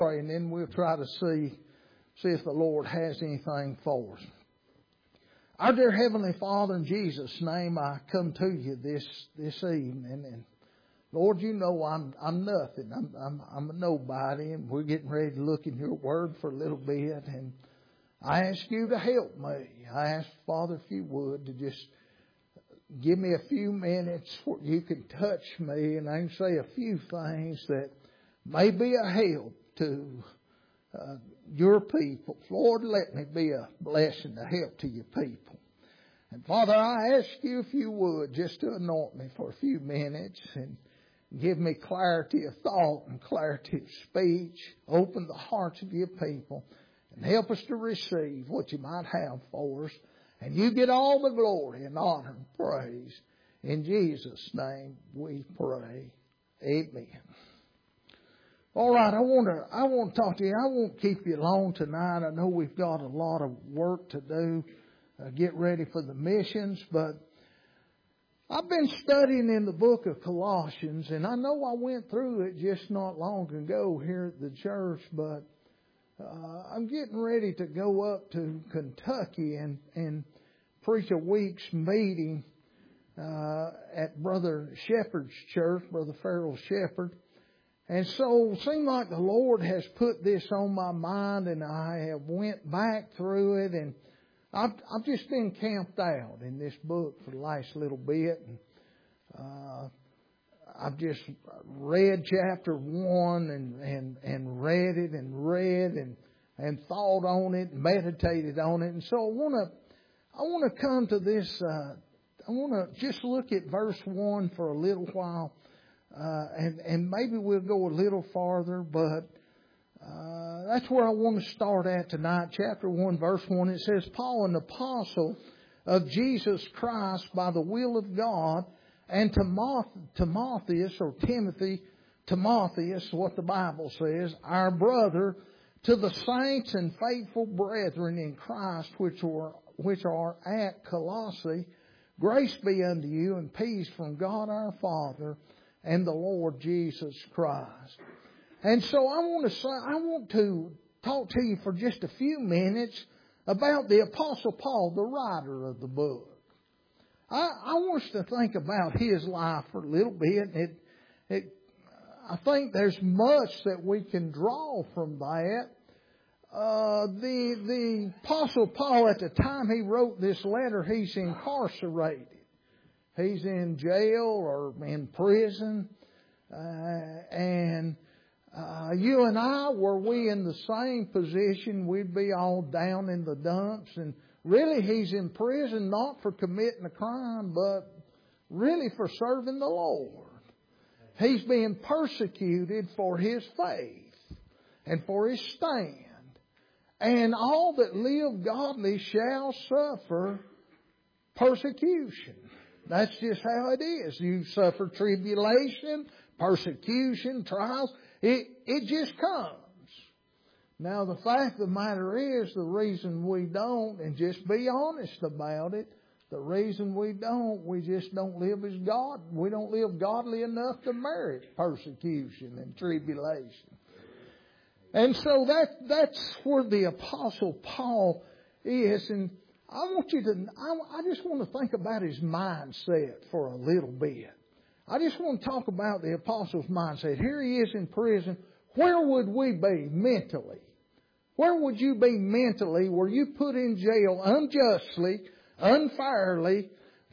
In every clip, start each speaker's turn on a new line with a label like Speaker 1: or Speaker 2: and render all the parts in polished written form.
Speaker 1: pray, and then we'll try to see if the Lord has anything for us. Our dear Heavenly Father, in Jesus' name, I come to you this evening, and Lord, you know I'm nothing. I'm a nobody, and we're getting ready to look in your Word for a little bit, and I ask you to help me. I ask, Father, if you would, to just give me a few minutes where you can touch me, and I can say a few things that may be a help to your people. Lord, let me be a blessing, a help to your people. And Father, I ask you if you would just to anoint me for a few minutes and give me clarity of thought and clarity of speech. Open the hearts of your people and help us to receive what you might have for us. And you get all the glory and honor and praise. In Jesus' name we pray. Amen. All right, I want to talk to you. I won't keep you long tonight. I know we've got a lot of work to do, get ready for the missions, but I've been studying in the book of Colossians, and I know I went through it just not long ago here at the church, but I'm getting ready to go up to Kentucky and preach a week's meeting at Brother Shepherd's church, Brother Farrell Shepherd. And so it seemed like the Lord has put this on my mind, and I have went back through it, and I've just been camped out in this book for the last little bit. And I've just read chapter 1 and read it and thought on it, and meditated on it. And so I want to come to this. I want to just look at verse 1 for a little while. And maybe we'll go a little farther, but that's where I want to start at tonight. Chapter 1, verse 1, it says, Paul, an apostle of Jesus Christ by the will of God, and Timotheus, what the Bible says, our brother, to the saints and faithful brethren in Christ which are at Colossae, grace be unto you and peace from God our Father and the Lord Jesus Christ. And so I want to talk to you for just a few minutes about the Apostle Paul, the writer of the book. I want us to think about his life for a little bit. I think there's much that we can draw from that. The Apostle Paul, at the time he wrote this letter, he's incarcerated. He's in jail or in prison. And you and I, were we in the same position, we'd be all down in the dumps. And really, he's in prison not for committing a crime, but really for serving the Lord. He's being persecuted for his faith and for his stand. And all that live godly shall suffer persecution. That's just how it is. You suffer tribulation, persecution, trials. It just comes. Now, the fact of the matter is, the reason we don't, and just be honest about it, the reason we just don't live as God. We don't live godly enough to merit persecution and tribulation. And so that's where the Apostle Paul is. And I just want to think about his mindset for a little bit. I just want to talk about the Apostle's mindset. Here he is in prison. Where would we be mentally? Where would you be mentally were you put in jail unjustly, unfairly,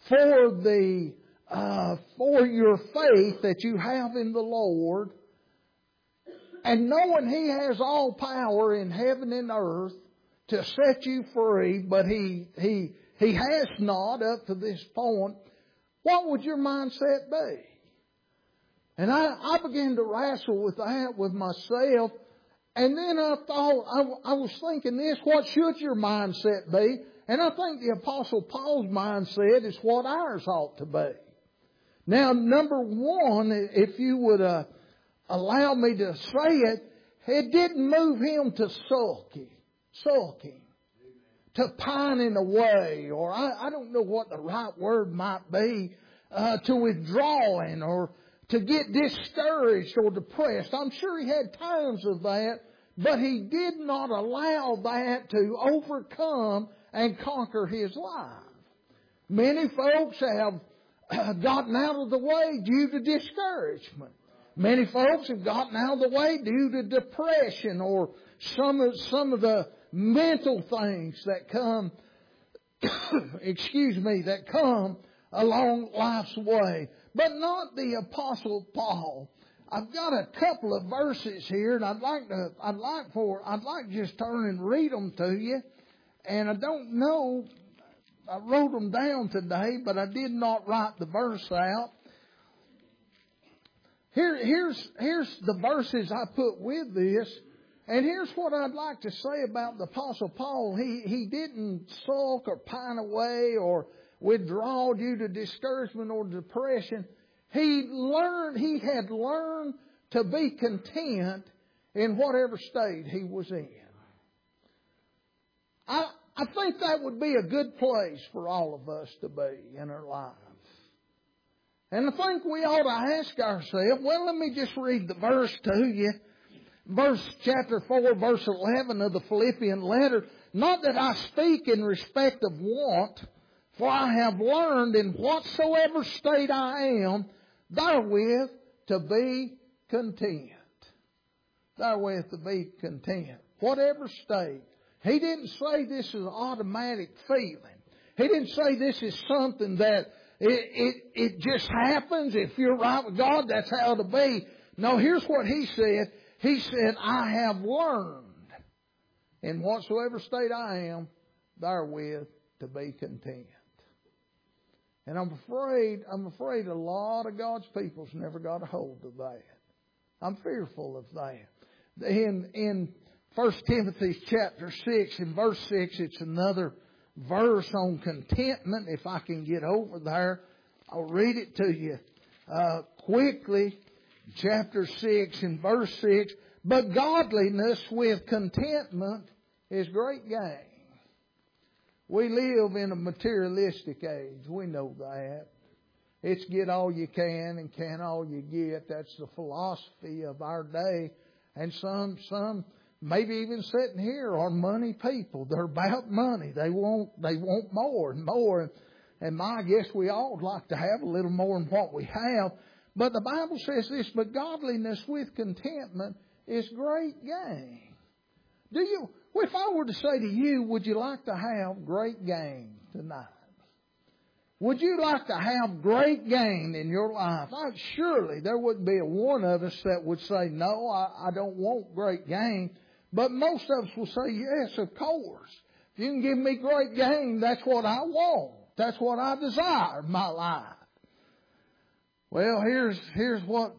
Speaker 1: for your faith that you have in the Lord, and knowing He has all power in heaven and earth to set you free, but He has not up to this point? What would your mindset be? And I began to wrestle with that with myself. And then I thought, I was thinking this, what should your mindset be? And I think the Apostle Paul's mindset is what ours ought to be. Now, number one, if you would allow me to say it, it didn't move him to sulking, to pining away, or I don't know what the right word might be, to withdrawing or to get discouraged or depressed. I'm sure he had times of that, but he did not allow that to overcome and conquer his life. Many folks have gotten out of the way due to discouragement. Many folks have gotten out of the way due to depression or some of the mental things that come, that come along life's way. But not the Apostle Paul. I've got a couple of verses here, and I'd like to just turn and read them to you. And I don't know, I wrote them down today, but I did not write the verse out. Here's the verses I put with this. And here's what I'd like to say about the Apostle Paul. He didn't sulk or pine away or withdraw due to discouragement or depression. He had learned to be content in whatever state he was in. I think that would be a good place for all of us to be in our lives. And I think we ought to ask ourselves, well, let me just read the verse to you. Chapter 4, verse 11 of the Philippian letter. Not that I speak in respect of want, for I have learned in whatsoever state I am, therewith to be content. Therewith to be content. Whatever state. He didn't say this is an automatic feeling. He didn't say this is something that it just happens. If you're right with God, that's how it'll be. No, here's what he said. He said, I have learned in whatsoever state I am, therewith to be content. And I'm afraid a lot of God's people's never got a hold of that. I'm fearful of that. In 1 Timothy chapter 6 and verse 6, it's another verse on contentment. If I can get over there, I'll read it to you quickly. Chapter 6 and verse 6. But godliness with contentment is great gain. We live in a materialistic age. We know that. It's get all you can and can all you get. That's the philosophy of our day. And some maybe even sitting here are money people. They're about money. They want more and more. And I guess we all would like to have a little more than what we have. But the Bible says this, but godliness with contentment is great gain. If I were to say to you, would you like to have great gain tonight? Would you like to have great gain in your life? Surely there wouldn't be a one of us that would say, no, I don't want great gain. But most of us will say, yes, of course. If you can give me great gain, that's what I want. That's what I desire in my life. Well, here's what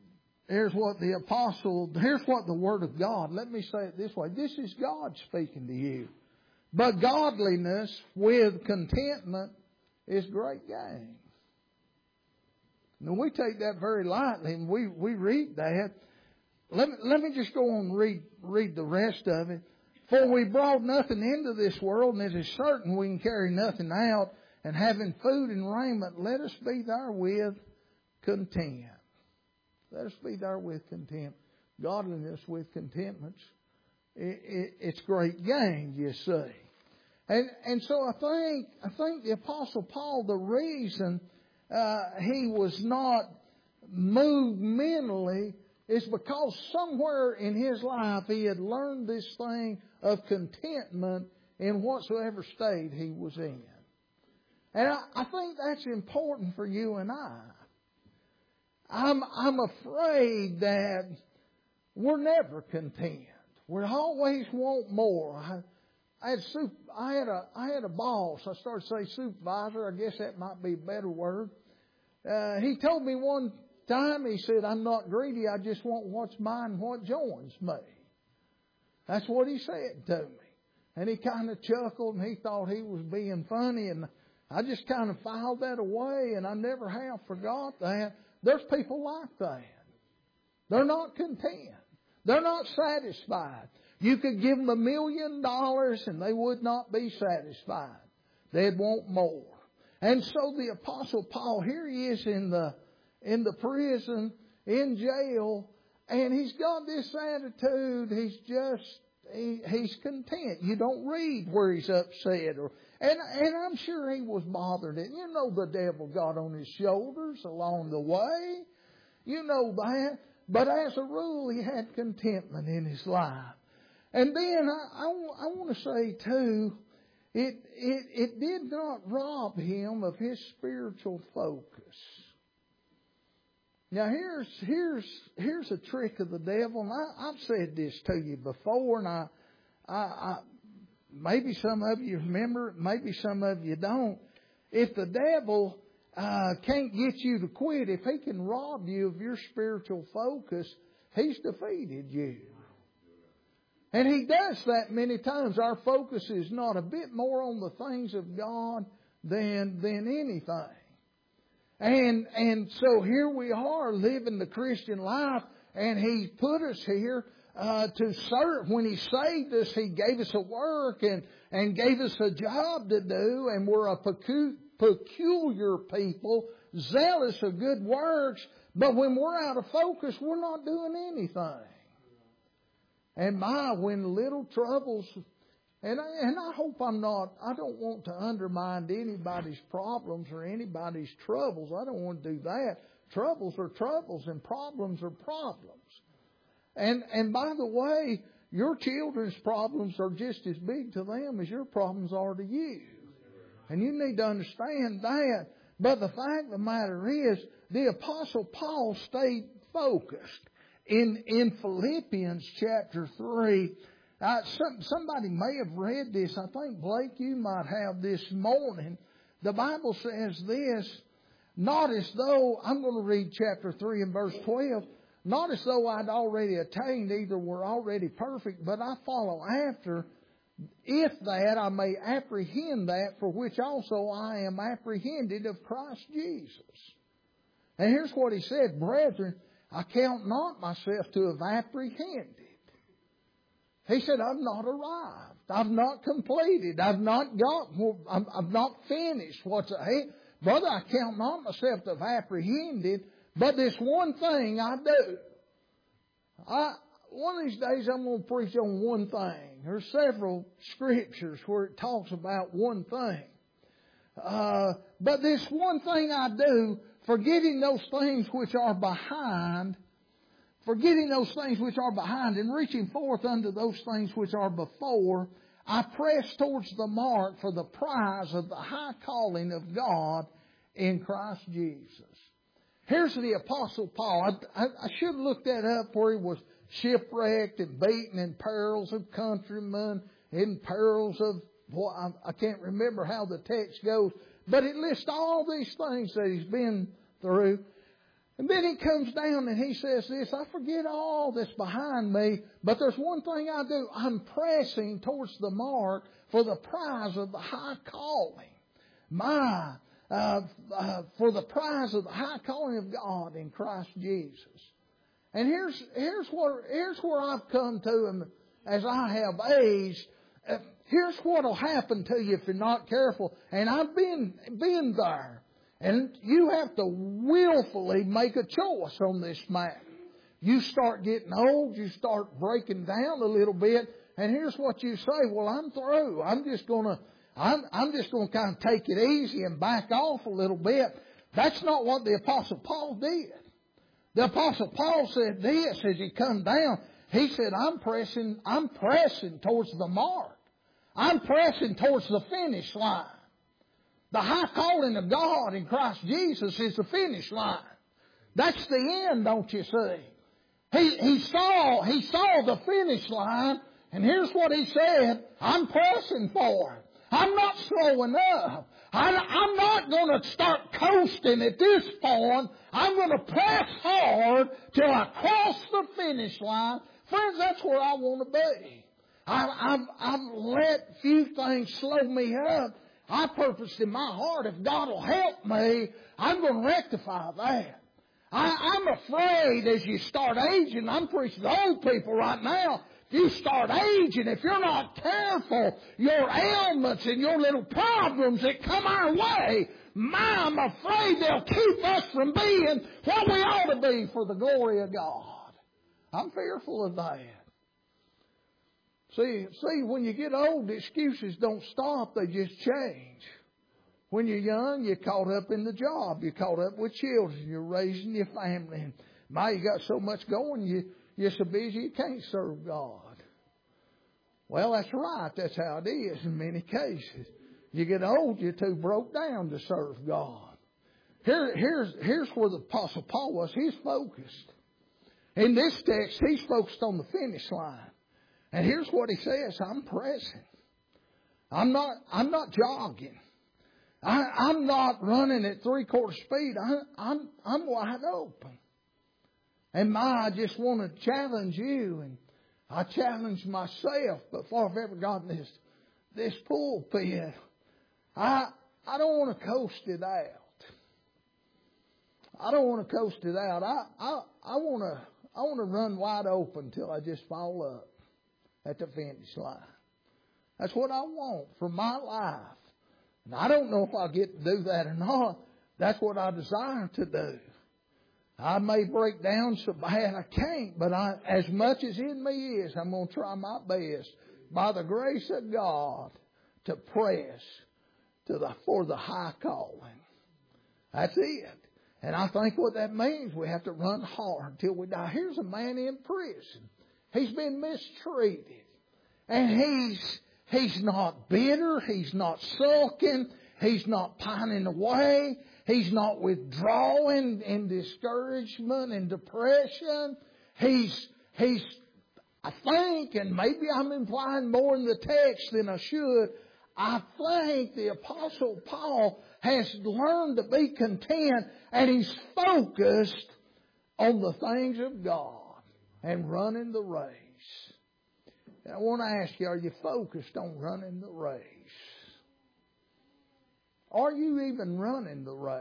Speaker 1: the Word of God. Let me say it this way. This is God speaking to you. But godliness with contentment is great gain. Now we take that very lightly and we read that. Let me just go on and read the rest of it. For we brought nothing into this world, and it is certain we can carry nothing out, and having food and raiment, let us be therewith content. Let us be therewith content. Godliness with contentment, it's great gain, you see. And so I think the Apostle Paul, the reason he was not moved mentally is because somewhere in his life he had learned this thing of contentment in whatsoever state he was in. And I think that's important for you and I. I'm afraid that we're never content. We always want more. I had a boss. I started to say supervisor. I guess that might be a better word. He told me one time, he said, I'm not greedy. I just want what's mine and what joins me. That's what he said to me. And he kind of chuckled and he thought he was being funny. And I just kind of filed that away, and I never have forgot that. There's people like that. They're not content. They're not satisfied. You could give them $1 million and they would not be satisfied. They'd want more. And so the Apostle Paul, here he is in the prison, in jail, And he's got this attitude. He's content. You don't read where he's upset, and I'm sure he was bothered. And you know, the devil got on his shoulders along the way. You know that. But as a rule, he had contentment in his life. And then I want to say too, it did not rob him of his spiritual focus. Now here's a trick of the devil, and I've said this to you before, and I maybe some of you remember, maybe some of you don't. If the devil can't get you to quit, if he can rob you of your spiritual focus, he's defeated you. And he does that many times. Our focus is not a bit more on the things of God than anything. And so here we are living the Christian life, and He put us here to serve. When He saved us, He gave us a work and gave us a job to do, and we're a peculiar people, zealous of good works, but when we're out of focus, we're not doing anything. And when little troubles, and I hope I don't want to undermine anybody's problems or anybody's troubles. I don't want to do that. Troubles are troubles and problems are problems. And by the way, your children's problems are just as big to them as your problems are to you. And you need to understand that. But the fact of the matter is, the Apostle Paul stayed focused. In Philippians chapter 3, somebody may have read this. I think, Blake, you might have this morning. The Bible says this, not as though, I'm going to read chapter 3 and verse 12, not as though I'd already attained, either were already perfect, but I follow after, if that I may apprehend that for which also I am apprehended of Christ Jesus. And here's what he said, brethren, I count not myself to have apprehended. He said, I've not arrived. I've not completed. I've not finished what's ahead. Brother, I count not myself to have apprehended, but this one thing I do. One of these days I'm going to preach on one thing. There's several scriptures where it talks about one thing. But this one thing I do, forgetting those things which are behind, and reaching forth unto those things which are before, I press towards the mark for the prize of the high calling of God in Christ Jesus. Here's the Apostle Paul. I should have looked that up, where he was shipwrecked and beaten in perils of countrymen, in perils of, I can't remember how the text goes, but it lists all these things that he's been through. And then he comes down and he says this, I forget all that's behind me, but there's one thing I do. I'm pressing towards the mark for the prize of the high calling. For the prize of the high calling of God in Christ Jesus. And here's where I've come to, and as I have aged, here's what'll happen to you if you're not careful. And I've been there. And you have to willfully make a choice on this matter. You start getting old, you start breaking down a little bit, and here's what you say, well, I'm through. I'm just gonna kind of take it easy and back off a little bit. That's not what the Apostle Paul did. The Apostle Paul said this as he come down. He said, I'm pressing towards the mark. I'm pressing towards the finish line. The high calling of God in Christ Jesus is the finish line. That's the end, don't you see? He saw the finish line, and here's what he said, I'm pressing for it. I'm not slowing up. I'm not going to start coasting at this point. I'm going to press hard till I cross the finish line. Friends, that's where I want to be. I've let few things slow me up. I purposed in my heart, if God will help me, I'm going to rectify that. I'm afraid as you start aging, I'm preaching to old people right now, if you start aging, if you're not careful, your ailments and your little problems that come our way, I'm afraid they'll keep us from being what we ought to be for the glory of God. I'm fearful of that. See, when you get old, the excuses don't stop, they just change. When you're young, you're caught up in the job, you're caught up with children, you're raising your family. And now you got so much going, you're so busy you can't serve God. Well, that's right. That's how it is in many cases. You get old, you're too broke down to serve God. Here's where the Apostle Paul was. He's focused. In this text, he's focused on the finish line. And here's what he says: I'm pressing. I'm not jogging. I'm not running at 3/4 speed. I'm wide open. And I just want to challenge you, and I challenge myself before I've ever gotten this pulpit. I don't want to coast it out. I don't want to coast it out. I want to run wide open till I just fall up at the finish line. That's what I want for my life. And I don't know if I'll get to do that or not. That's what I desire to do. I may break down so bad I can't, but as much as in me is, I'm going to try my best, by the grace of God, to press for the high calling. That's it. And I think what that means, we have to run hard till we die. Here's a man in prison. He's been mistreated. And he's not bitter. He's not sulking. He's not pining away. He's not withdrawing in discouragement and depression. He's, I think, and maybe I'm implying more in the text than I should, I think the Apostle Paul has learned to be content, and he's focused on the things of God and running the race. And I want to ask you, are you focused on running the race? Are you even running the race?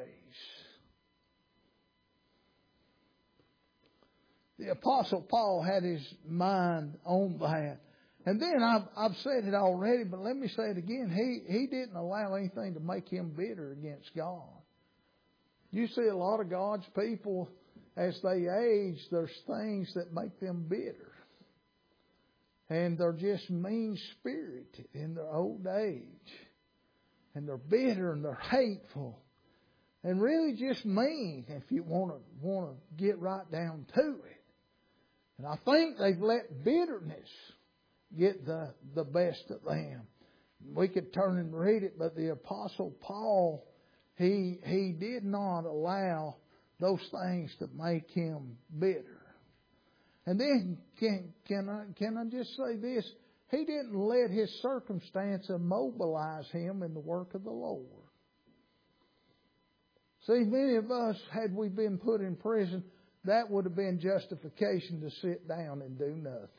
Speaker 1: The Apostle Paul had his mind on that. And then I've said it already, but let me say it again. He didn't allow anything to make him bitter against God. You see a lot of God's people, as they age, there's things that make them bitter. And they're just mean-spirited in their old age. And they're bitter and they're hateful. And really just mean, if you want to get right down to it. And I think they've let bitterness get the best of them. We could turn and read it, but the Apostle Paul, he did not allow those things to make him bitter. And then, can I just say this? He didn't let his circumstance immobilize him in the work of the Lord. See, many of us, had we been put in prison, that would have been justification to sit down and do nothing.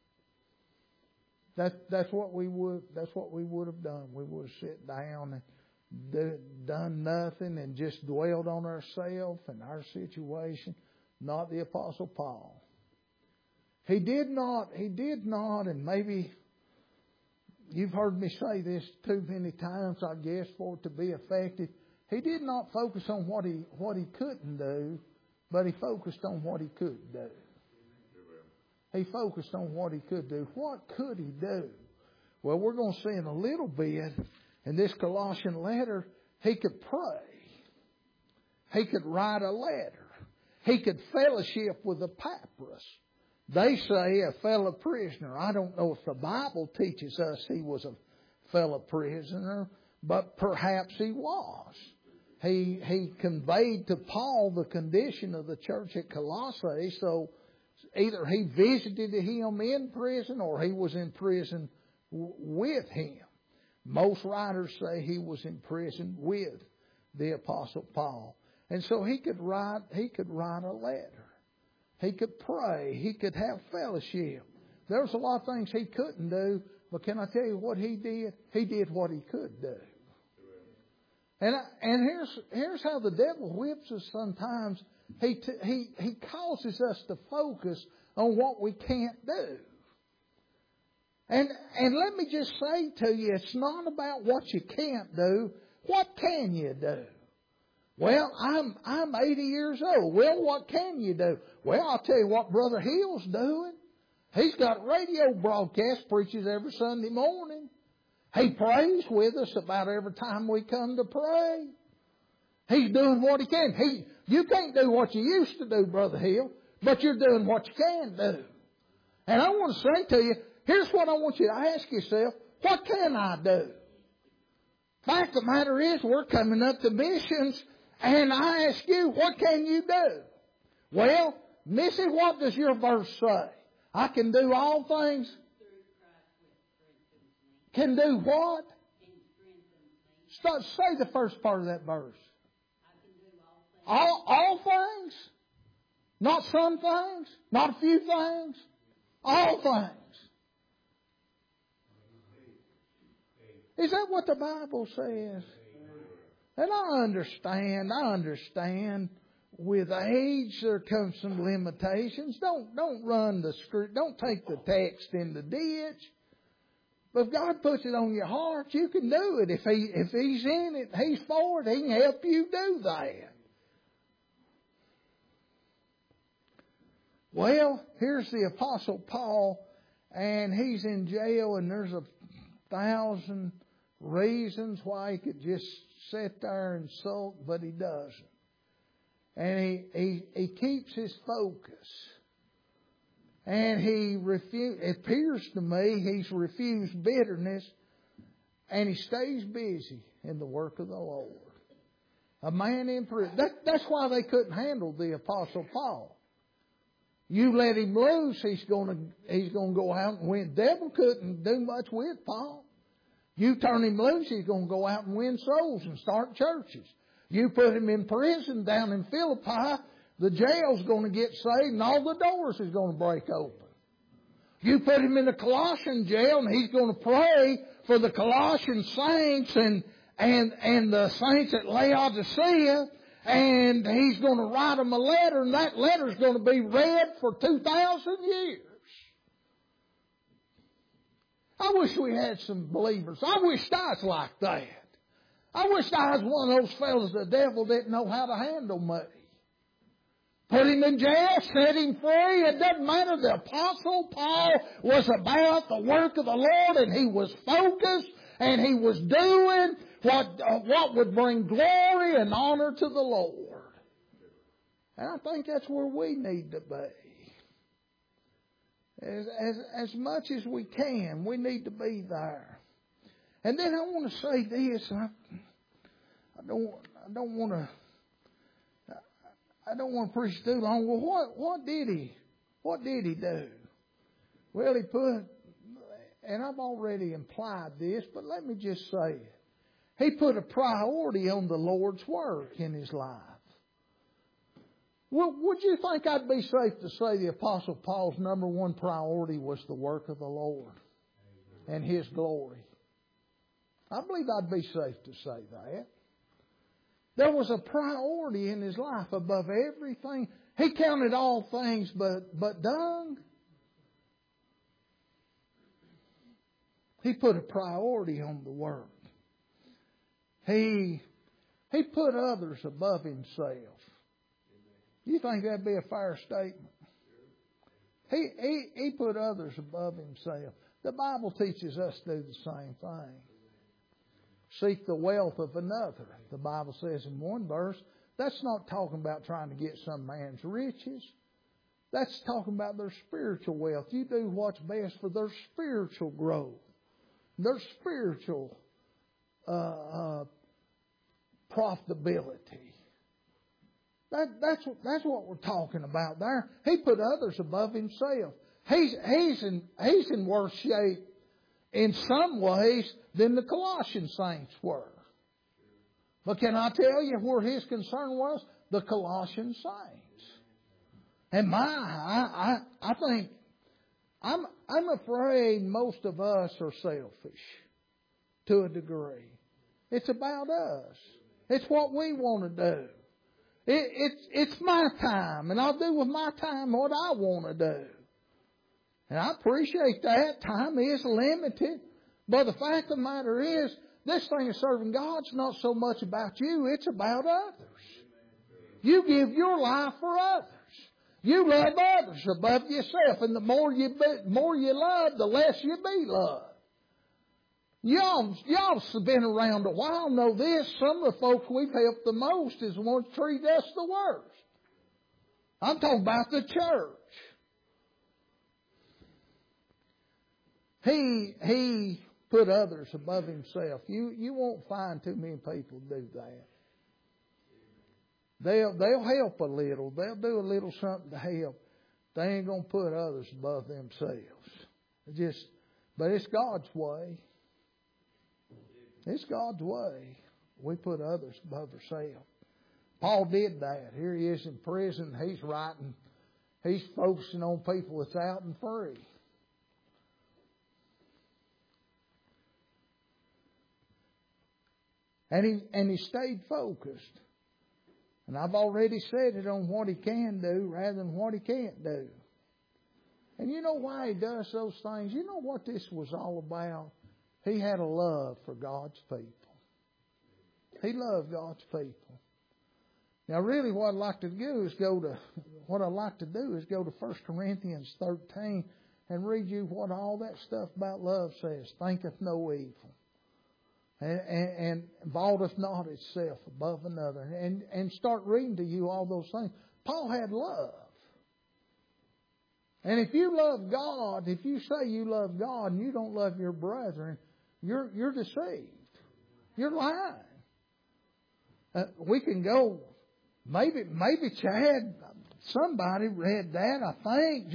Speaker 1: That's what we would have done. We would have sit down and done nothing and just dwelled on ourselves and our situation. Not the Apostle Paul. He did not, and maybe you've heard me say this too many times, I guess, for it to be effective. He did not focus on what he couldn't do, but he focused on what he could do. He focused on what he could do. What could he do? Well, we're going to see in a little bit in this Colossian letter, he could pray. He could write a letter. He could fellowship with Epaphras. They say a fellow prisoner. I don't know if the Bible teaches us he was a fellow prisoner, but perhaps he was. He conveyed to Paul the condition of the church at Colossae, so either he visited him in prison or he was in prison with him. Most writers say he was in prison with the Apostle Paul. And so he could write a letter. He could pray. He could have fellowship. There was a lot of things he couldn't do, but can I tell you what he did? He did what he could do. And here's how the devil whips us sometimes. He causes us to focus on what we can't do. And let me just say to you, it's not about what you can't do. What can you do? Well, I'm 80 years old. Well, what can you do? Well, I'll tell you what Brother Hill's doing. He's got radio broadcast, preaches every Sunday morning. He prays with us about every time we come to pray. He's doing what he can. You can't do what you used to do, Brother Hill, but you're doing what you can do. And I want to say to you, here's what I want you to ask yourself. What can I do? Fact of the matter is, we're coming up to missions, and I ask you, what can you do? Well, Missy, what does your verse say? I can do all things. Can do what? Say the first part of that verse. All things? Not some things? Not a few things? All things. Is that what the Bible says? And I understand. With age, there comes some limitations. Don't run the script. Don't take the text in the ditch. But if God puts it on your heart, you can do it. If He's in it, He's for it. He can help you do that. Well, here's the Apostle Paul, and he's in jail, and there's 1,000 reasons why he could just sit there and sulk, but he doesn't. And he keeps his focus. And it appears to me he's refused bitterness, and he stays busy in the work of the Lord. A man in prison. That's why they couldn't handle the Apostle Paul. You let him loose, he's going to go out and win. The devil couldn't do much with Paul. You turn him loose, he's going to go out and win souls and start churches. You put him in prison down in Philippi, the jail's going to get saved and all the doors is going to break open. You put him in the Colossian jail and he's going to pray for the Colossian saints and the saints at Laodicea, and he's going to write them a letter, and that letter's going to be read for 2,000 years. I wish we had some believers. I wish I was like that. I wish I was one of those fellows the devil didn't know how to handle me. Put him in jail, set him free. It doesn't matter. The Apostle Paul was about the work of the Lord, and he was focused, and he was doing what would bring glory and honor to the Lord. And I think that's where we need to be. As much as we can, we need to be there. And then I want to say this. I don't want to preach too long. Well, what did he do? Well, he put, and I've already implied this, but let me just say it. He put a priority on the Lord's work in his life. Well, would you think I'd be safe to say the Apostle Paul's number one priority was the work of the Lord and His glory? I believe I'd be safe to say that. There was a priority in his life above everything. He counted all things but dung. He put a priority on the work. He put others above himself. You think that'd be a fair statement? He put others above himself. The Bible teaches us to do the same thing. Seek the wealth of another. The Bible says in one verse, that's not talking about trying to get some man's riches. That's talking about their spiritual wealth. You do what's best for their spiritual growth, their spiritual profitability. That's what we're talking about there. He put others above himself. He's in worse shape in some ways than the Colossian saints were. But can I tell you where his concern was? The Colossian saints. And I think I'm afraid most of us are selfish to a degree. It's about us. It's what we want to do. It's my time, and I'll do with my time what I want to do. And I appreciate that. Time is limited. But the fact of the matter is, this thing of serving God's not so much about you, it's about others. You give your life for others. You love others above yourself, and the more you love, the less you be loved. Y'all have been around a while, know this. Some of the folks we've helped the most is the ones that treat us the worst. I'm talking about the church. He put others above himself. You won't find too many people do that. They'll help a little. They'll do a little something to help. They ain't gonna put others above themselves. But it's God's way. It's God's way. We put others above ourselves. Paul did that. Here he is in prison. He's writing. He's focusing on people that's out and free. And he stayed focused. And I've already said it on what he can do rather than what he can't do. And you know why he does those things? You know what this was all about? He had a love for God's people. He loved God's people. Now really what I'd like to do is go to 1 Corinthians 13 and read you what all that stuff about love says. Thinketh no evil. And vaunteth not itself above another. And start reading to you all those things. Paul had love. And if you love God, if you say you love God and you don't love your brethren, you're deceived. You're lying. We can go, maybe Chad, somebody read that, I think,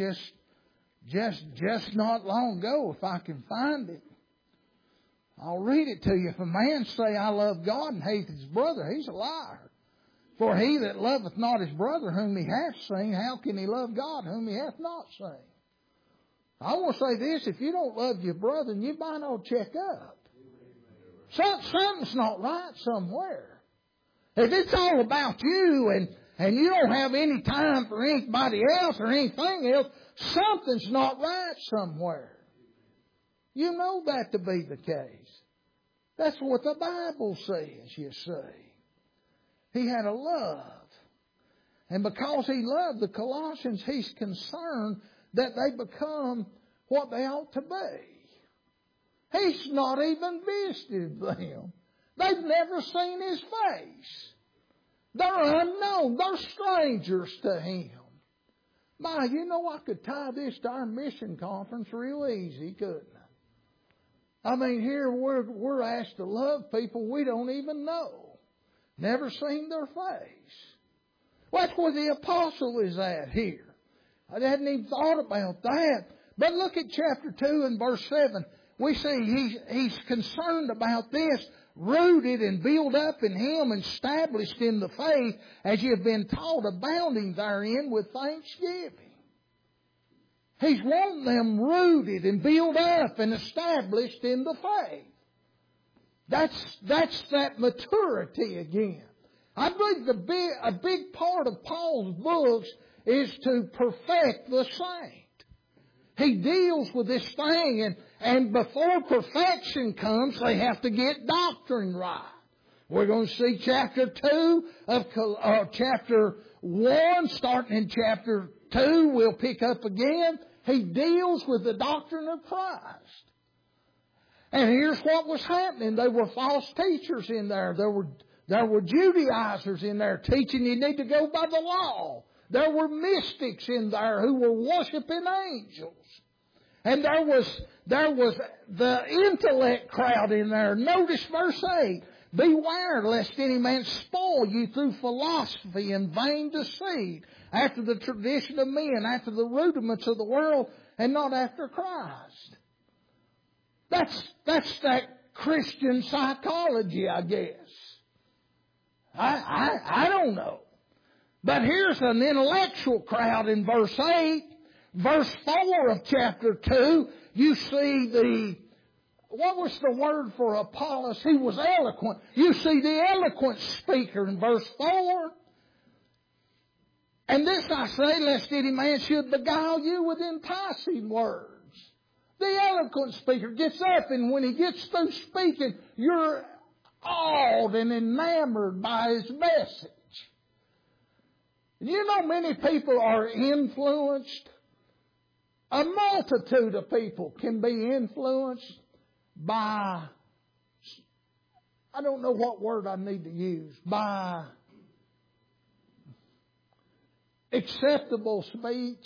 Speaker 1: just not long ago, if I can find it. I'll read it to you. If a man say, I love God and hate his brother, he's a liar. For he that loveth not his brother whom he hath seen, how can he love God whom he hath not seen? I want to say this, if you don't love your brother, you might ought to check up. Something's not right somewhere. If it's all about you and you don't have any time for anybody else or anything else, something's not right somewhere. You know that to be the case. That's what the Bible says, you see. He had a love. And because he loved the Colossians, he's concerned that they become what they ought to be. He's not even visited them. They've never seen his face. They're unknown. They're strangers to him. My, you know I could tie this to our mission conference real easy, couldn't I? I mean, here we're asked to love people we don't even know. Never seen their face. Well, that's where the apostle is at here. I hadn't even thought about that. But look at chapter 2 and verse 7. We see he's concerned about this, rooted and built up in him and established in the faith as you have been taught, abounding therein with thanksgiving. He's wanting them rooted and built up and established in the faith. That's that maturity again. I believe a big part of Paul's books is to perfect the saint. He deals with this thing, and before perfection comes, they have to get doctrine right. We're going to see chapter 2 of chapter 1, starting in chapter 2, we'll pick up again. He deals with the doctrine of Christ. And here's what was happening. There were false teachers in there. There were Judaizers in there teaching you need to go by the law. There were mystics in there who were worshiping angels. And there was the intellect crowd in there. Notice verse 8. Beware lest any man spoil you through philosophy and vain deceit, after the tradition of men, after the rudiments of the world, and not after Christ. That's that Christian psychology, I guess. I don't know. But here's an intellectual crowd in verse 8. Verse 4 of chapter 2, you see what was the word for Apollos? He was eloquent. You see the eloquent speaker in verse 4. And this I say, lest any man should beguile you with enticing words. The eloquent speaker gets up, and when he gets through speaking, you're awed and enamored by his message. You know, many people are influenced. A multitude of people can be influenced by, I don't know what word I need to use, by acceptable speech.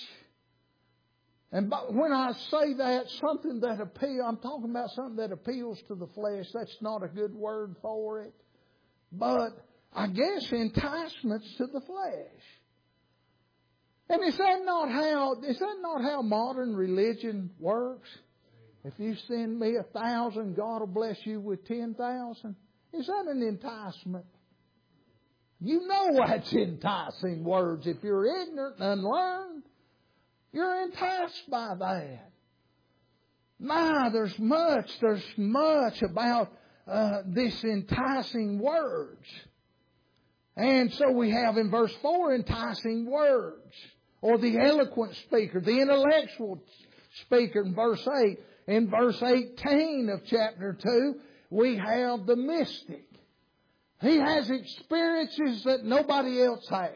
Speaker 1: And when I say that, something that I'm talking about something that appeals to the flesh. That's not a good word for it. But I guess enticements to the flesh. And is that not how modern religion works? If you send me 1,000, God will bless you with 10,000. Is that an enticement? You know that's enticing words. If you're ignorant and unlearned, you're enticed by that. There's much about this enticing words. And so we have in verse 4 enticing words. Or the eloquent speaker, the intellectual speaker in verse 8. In verse 18 of chapter 2, we have the mystic. He has experiences that nobody else has.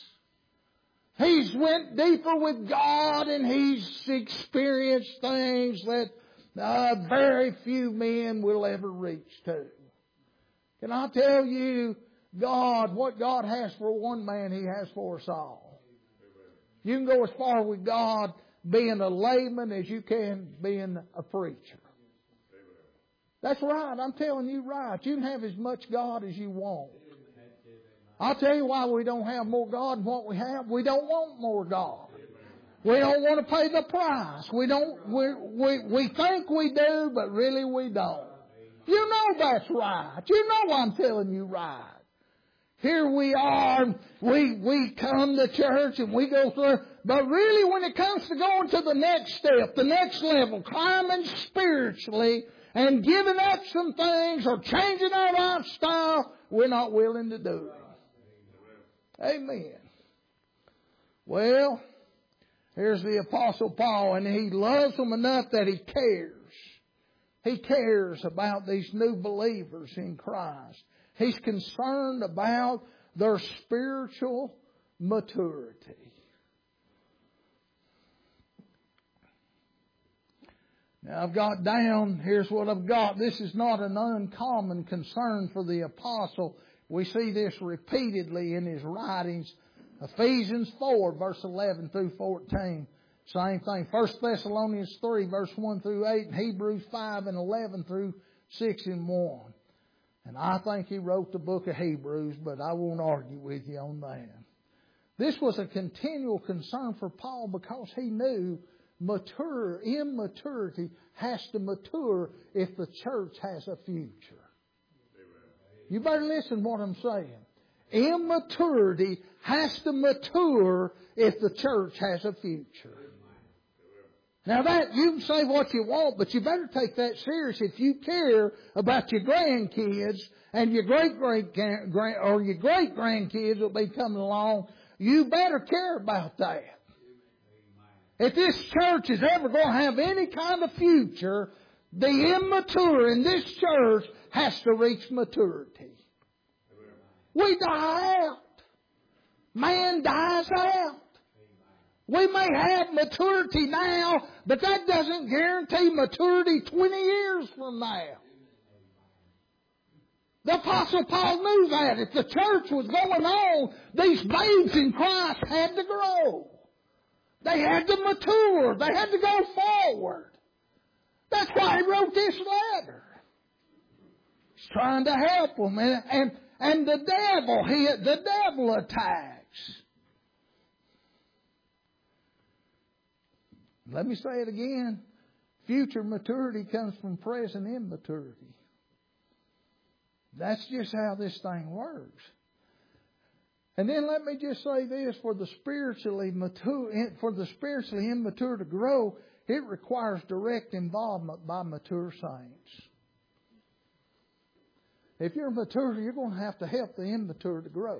Speaker 1: He's went deeper with God, and he's experienced things that very few men will ever reach to. Can I tell you, what God has for one man, He has for us all. You can go as far with God being a layman as you can being a preacher. That's right. I'm telling you right. You can have as much God as you want. I'll tell you why we don't have more God than what we have. We don't want more God. We don't want to pay the price. We think we do, but really we don't. You know that's right. You know I'm telling you right. Here we are, we come to church and we go through, but really when it comes to going to the next step, the next level, climbing spiritually and giving up some things or changing our lifestyle, we're not willing to do it. Amen. Well, here's the Apostle Paul, and he loves them enough that he cares. He cares about these new believers in Christ. He's concerned about their spiritual maturity. Now I've got down, here's what I've got. This is not an uncommon concern for the apostle. We see this repeatedly in his writings. Ephesians 4, verse 11 through 14. Same thing. 1 Thessalonians 3, verse 1 through 8. And Hebrews 5 and 11 through 6 and 1. And I think he wrote the book of Hebrews, but I won't argue with you on that. This was a continual concern for Paul because he knew immaturity has to mature if the church has a future. You better listen to what I'm saying. Immaturity has to mature if the church has a future. Now that, you can say what you want, but you better take that serious if you care about your grandkids and your great-grandkids will be coming along. You better care about that. If this church is ever going to have any kind of future, the immature in this church has to reach maturity. We die out. Man dies out. We may have maturity now, but that doesn't guarantee maturity 20 years from now. The Apostle Paul knew that. If the church was going on, these babes in Christ had to grow. They had to mature. They had to go forward. That's why he wrote this letter. He's trying to help them. And the devil attacks. Let me say it again. Future maturity comes from present immaturity. That's just how this thing works. And then let me just say this, for the spiritually immature to grow, it requires direct involvement by mature saints. If you're mature, you're going to have to help the immature to grow.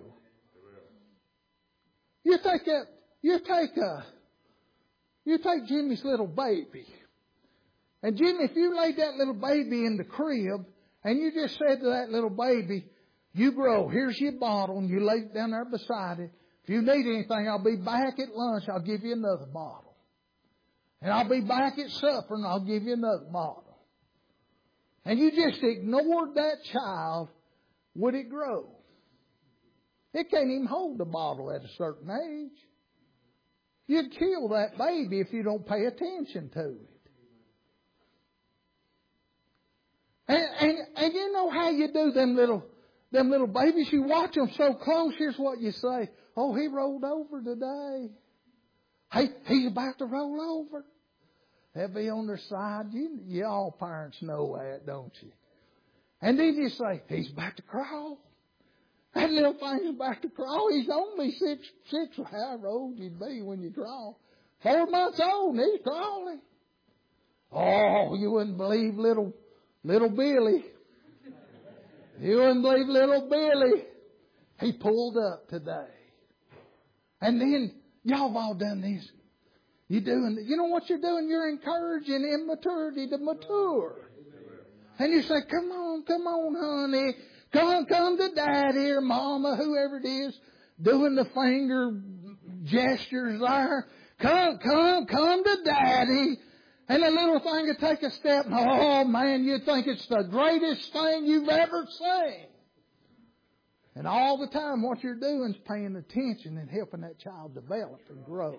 Speaker 1: You take Jimmy's little baby. And Jimmy, if you laid that little baby in the crib and you just said to that little baby, you grow, here's your bottle, and you lay it down there beside it. If you need anything, I'll be back at lunch, I'll give you another bottle. And I'll be back at supper and I'll give you another bottle. And you just ignored that child, would it grow? It can't even hold the bottle at a certain age. You'd kill that baby if you don't pay attention to it. And you know how you do them little babies? You watch them so close, here's what you say. Oh, he rolled over today. Hey, he's about to roll over. They'll be on their side. You all parents know that, don't you? And then you say, he's about to crawl. That little thing's about to crawl. He's only six, however old you'd be when you crawl. 4 months old and he's crawling. Oh, you wouldn't believe little Billy. You wouldn't believe little Billy. He pulled up today. And then, y'all have all done this. You know what you're doing? You're encouraging immaturity to mature. And you say, come on, honey. Come to daddy or mama, whoever it is, doing the finger gestures there. Come to daddy. And the little thing would take a step, and oh man, you'd think it's the greatest thing you've ever seen. And all the time what you're doing is paying attention and helping that child develop and grow.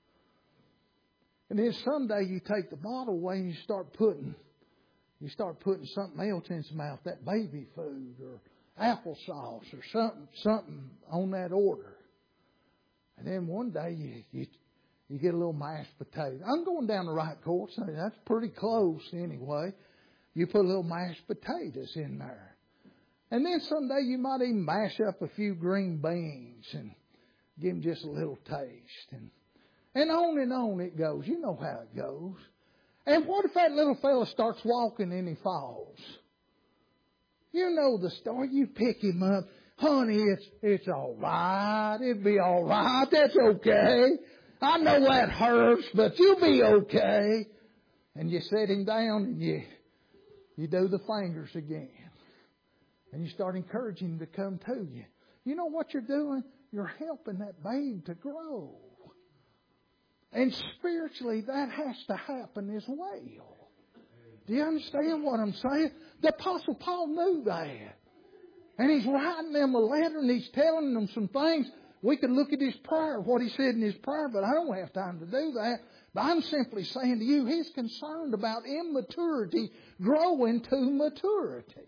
Speaker 1: And then someday you take the bottle away and you start putting something else in his mouth, that baby food or applesauce or something on that order. And then one day you get a little mashed potato. I'm going down the right course. That's pretty close anyway. You put a little mashed potatoes in there. And then someday you might even mash up a few green beans and give them just a little taste. And on it goes. You know how it goes. And what if that little fella starts walking and he falls? You know the story. You pick him up. Honey, it's all right. It'll be all right. That's okay. I know that hurts, but you'll be okay. And you set him down and you do the fingers again. And you start encouraging him to come to you. You know what you're doing? You're helping that babe to grow. And spiritually, that has to happen as well. Do you understand what I'm saying? The Apostle Paul knew that. And he's writing them a letter and he's telling them some things. We could look at his prayer, what he said in his prayer, but I don't have time to do that. But I'm simply saying to you, he's concerned about immaturity growing to maturity.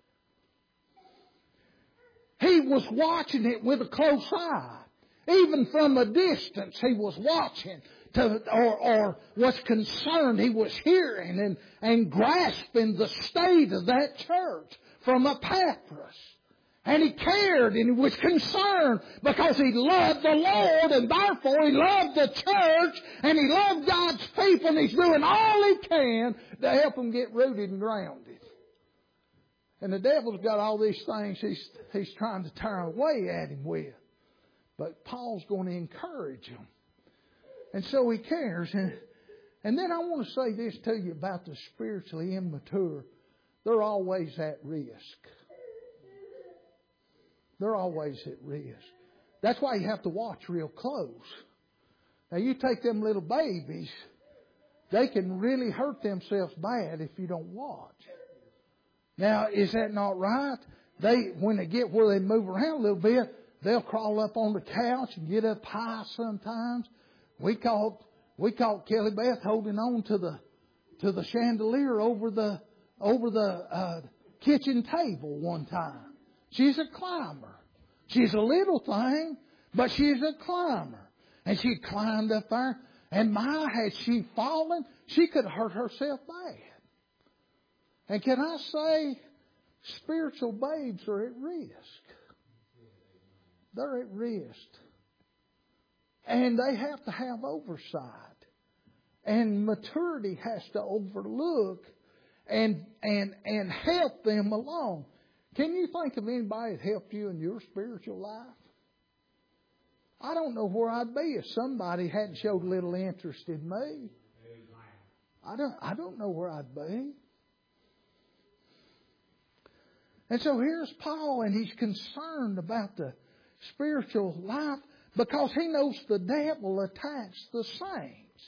Speaker 1: He was watching it with a close eye. Even from a distance, he was watching or was concerned. He was hearing and grasping the state of that church from Epaphras. And he cared and he was concerned because he loved the Lord and therefore he loved the church and he loved God's people and he's doing all he can to help them get rooted and grounded. And the devil's got all these things he's trying to tear away at him with. But Paul's going to encourage him. And so he cares. And then I want to say this to you about the spiritually immature. They're always at risk. They're always at risk. That's why you have to watch real close. Now you take them little babies, they can really hurt themselves bad if you don't watch. Now, is that not right? When they get where they move around a little bit, they'll crawl up on the couch and get up high sometimes. We caught Kelly Beth holding on to the chandelier over the kitchen table one time. She's a climber. She's a little thing, but she's a climber. And she climbed up there, and had she fallen, she could have hurt herself bad. And can I say, spiritual babes are at risk. They're at risk. And they have to have oversight. And maturity has to overlook and help them along. Can you think of anybody that helped you in your spiritual life? I don't know where I'd be if somebody hadn't showed a little interest in me. I don't know where I'd be. And so here's Paul, and he's concerned about the spiritual life because he knows the devil attacks the saints.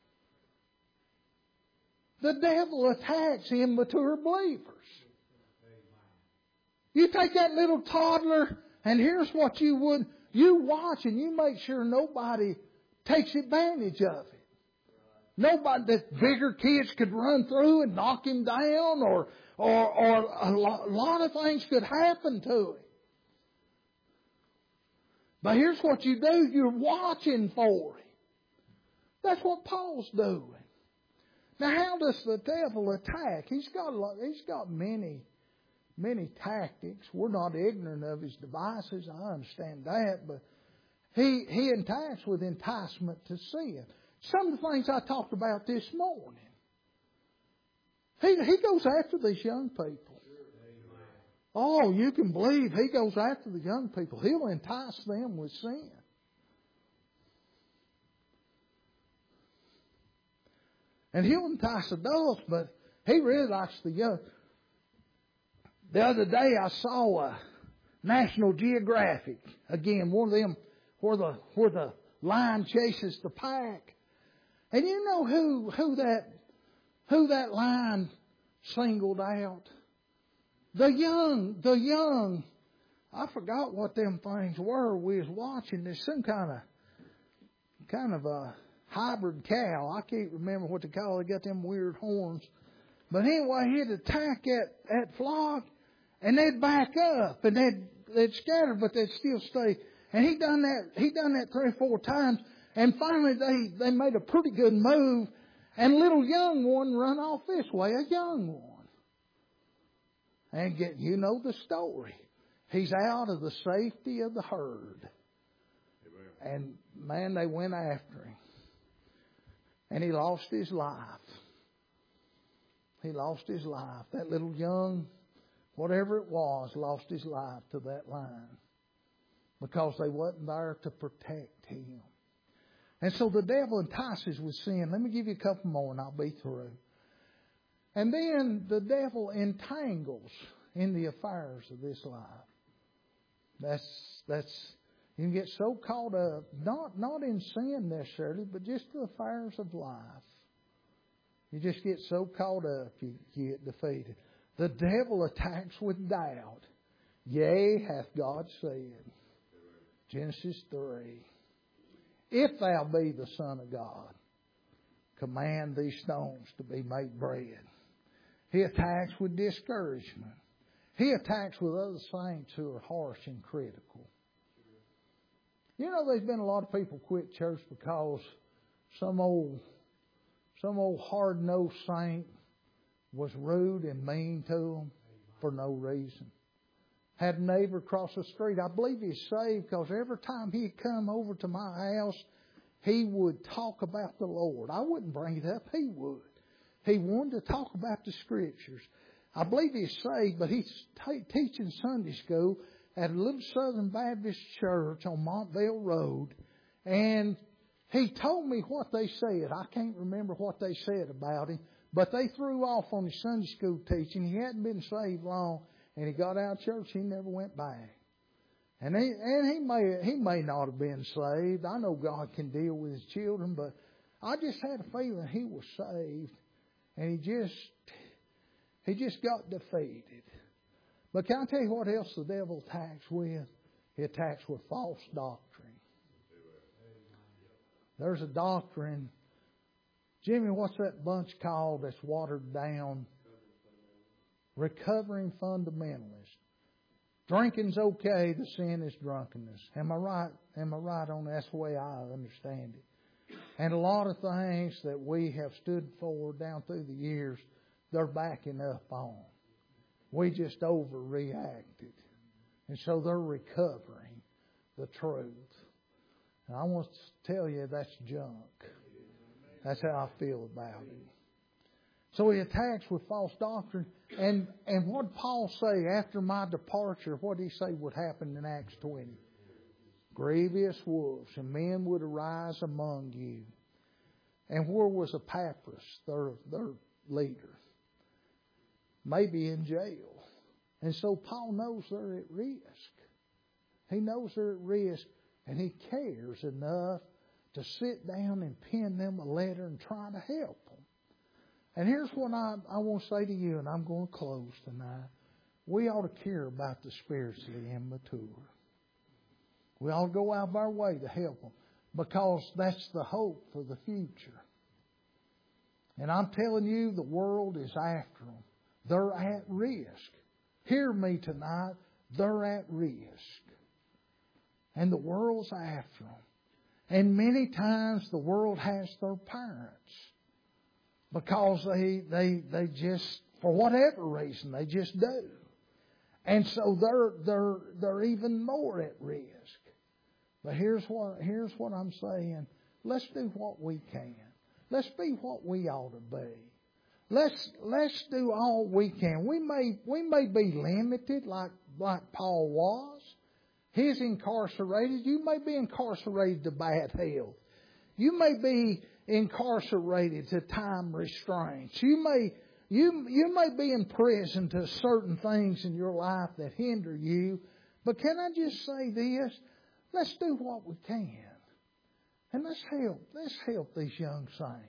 Speaker 1: The devil attacks immature believers. You take that little toddler, and here's what you would. You watch and you make sure nobody takes advantage of it. Nobody, that bigger kids could run through and knock him down, or a lot of things could happen to him. But here's what you do. You're watching for him. That's what Paul's doing. Now, how does the devil attack? He's got many tactics. We're not ignorant of his devices. I understand that. But he attacks with enticement to sin. Some of the things I talked about this morning. He goes after these young people. Oh, you can believe he goes after the young people. He'll entice them with sin. And he'll entice adults, but he really likes the young. The other day I saw National Geographic. Again, one of them where the lion chases the pack. And you know who that lion singled out? The young. I forgot what them things were. We was watching. There's some kind of a hybrid cow. I can't remember what they call it. They got them weird horns. But anyway, he'd attack that flock, and they'd back up, and they'd scatter, but they'd still stay. And he done that 3 or 4 times, and finally they made a pretty good move, and little young one run off this way, a young one. And you know the story. He's out of the safety of the herd. And man, they went after him. And he lost his life. He lost his life. That little young, whatever it was, lost his life to that lion. Because they wasn't there to protect him. And so the devil entices with sin. Let me give you a couple more and I'll be through. And then the devil entangles in the affairs of this life. That's you can get so caught up, not in sin necessarily, but just the affairs of life. You just get so caught up, you get defeated. The devil attacks with doubt. Yea, hath God said. Genesis 3. If thou be the Son of God, command these stones to be made bread. He attacks with discouragement. He attacks with other saints who are harsh and critical. You know, there's been a lot of people quit church because some old hard-nosed saint was rude and mean to them for no reason. Had a neighbor across the street. I believe he's saved because every time he'd come over to my house, he would talk about the Lord. I wouldn't bring it up. He would. He wanted to talk about the Scriptures. I believe he's saved, but he's teaching Sunday school at a little Southern Baptist church on Montvale Road. And he told me what they said. I can't remember what they said about him, but they threw off on his Sunday school teaching. He hadn't been saved long, and he got out of church. He never went back. And he may not have been saved. I know God can deal with His children, but I just had a feeling he was saved, and he just got defeated. But can I tell you what else the devil attacks with? He attacks with false doctrine. There's a doctrine. Jimmy, what's that bunch called that's watered down? Recovering fundamentalists. Drinking's okay, the sin is drunkenness. Am I right? Am I right on that? That's the way I understand it. And a lot of things that we have stood for down through the years, they're backing up on. We just overreacted. And so they're recovering the truth. And I want to tell you that's junk. That's how I feel about it. So he attacks with false doctrine. And what did Paul say after my departure? What did he say would happen in Acts 20? Grievous wolves, and men would arise among you, And where was Epaphras, their leader? Maybe in jail. And so Paul knows they're at risk. He knows they're at risk, and he cares enough to sit down and pen them a letter and try to help them. And here's what I want to say to you, and I'm going to close tonight. We ought to care about the spiritually immature. We ought to go out of our way to help them, because that's the hope for the future. And I'm telling you, the world is after them. They're at risk. Hear me tonight. They're at risk. And the world's after them. And many times the world has their parents, because they just, for whatever reason, they just do. And so they're even more at risk. But here's what I'm saying. Let's do what we can. Let's be what we ought to be. Let's do all we can. We may be limited like Paul was. He's incarcerated. You may be incarcerated to bad health. You may be incarcerated to time restraints. You may be in prison to certain things in your life that hinder you. But can I just say this? Let's do what we can. And let's help these young saints.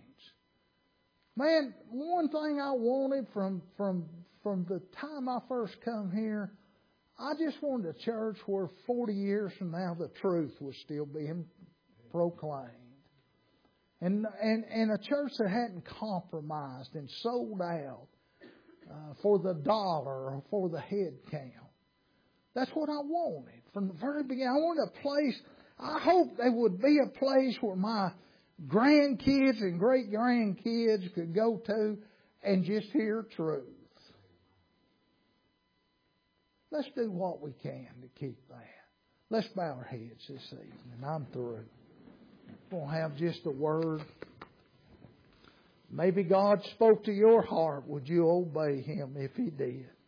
Speaker 1: Man, one thing I wanted from the time I first come here, I just wanted a church where 40 years from now the truth was still being proclaimed. And a church that hadn't compromised and sold out for the dollar or for the head count. That's what I wanted from the very beginning. I wanted a place, I hope there would be a place where my grandkids and great-grandkids could go to and just hear truth. Let's do what we can to keep that. Let's bow our heads this evening. I'm through. We'll have just a word. Maybe God spoke to your heart. Would you obey Him if He did?